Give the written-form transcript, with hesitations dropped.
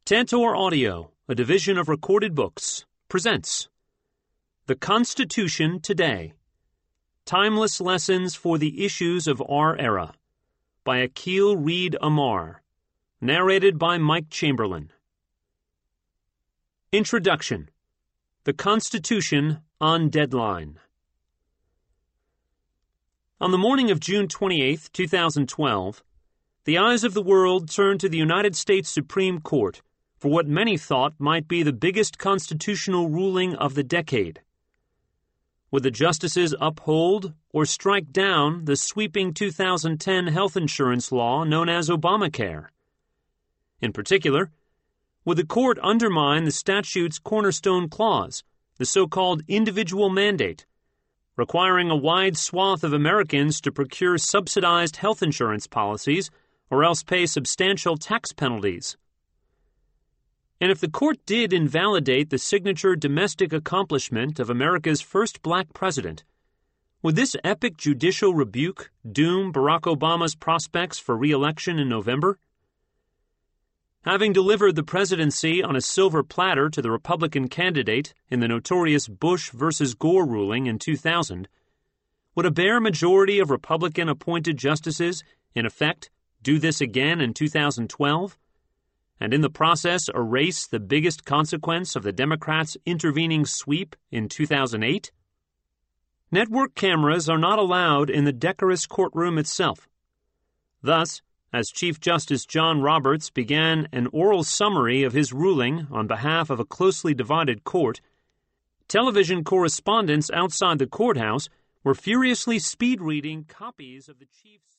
Tantor Audio, a division of Recorded Books, presents The Constitution Today, Timeless Lessons for the Issues of Our Era, by Akhil Reed Amar, narrated by Mike Chamberlain. Introduction: The Constitution on Deadline. On the morning of June 28, 2012, the eyes of the world turned to the United States Supreme Court for what many thought might be the biggest constitutional ruling of the decade. Would the justices uphold or strike down the sweeping 2010 health insurance law known as Obamacare? In particular, would the court undermine the statute's cornerstone clause, the so-called individual mandate, requiring a wide swath of Americans to procure subsidized health insurance policies or else pay substantial tax penalties? And if the court did invalidate the signature domestic accomplishment of America's first black president, would this epic judicial rebuke doom Barack Obama's prospects for re-election in November? Having delivered the presidency on a silver platter to the Republican candidate in the notorious Bush versus Gore ruling in 2000, would a bare majority of Republican-appointed justices, in effect, do this again in 2012? And in the process erase the biggest consequence of the Democrats' intervening sweep in 2008? Network cameras are not allowed in the decorous courtroom itself. Thus, as Chief Justice John Roberts began an oral summary of his ruling on behalf of a closely divided court, television correspondents outside the courthouse were furiously speed-reading copies of the Chief's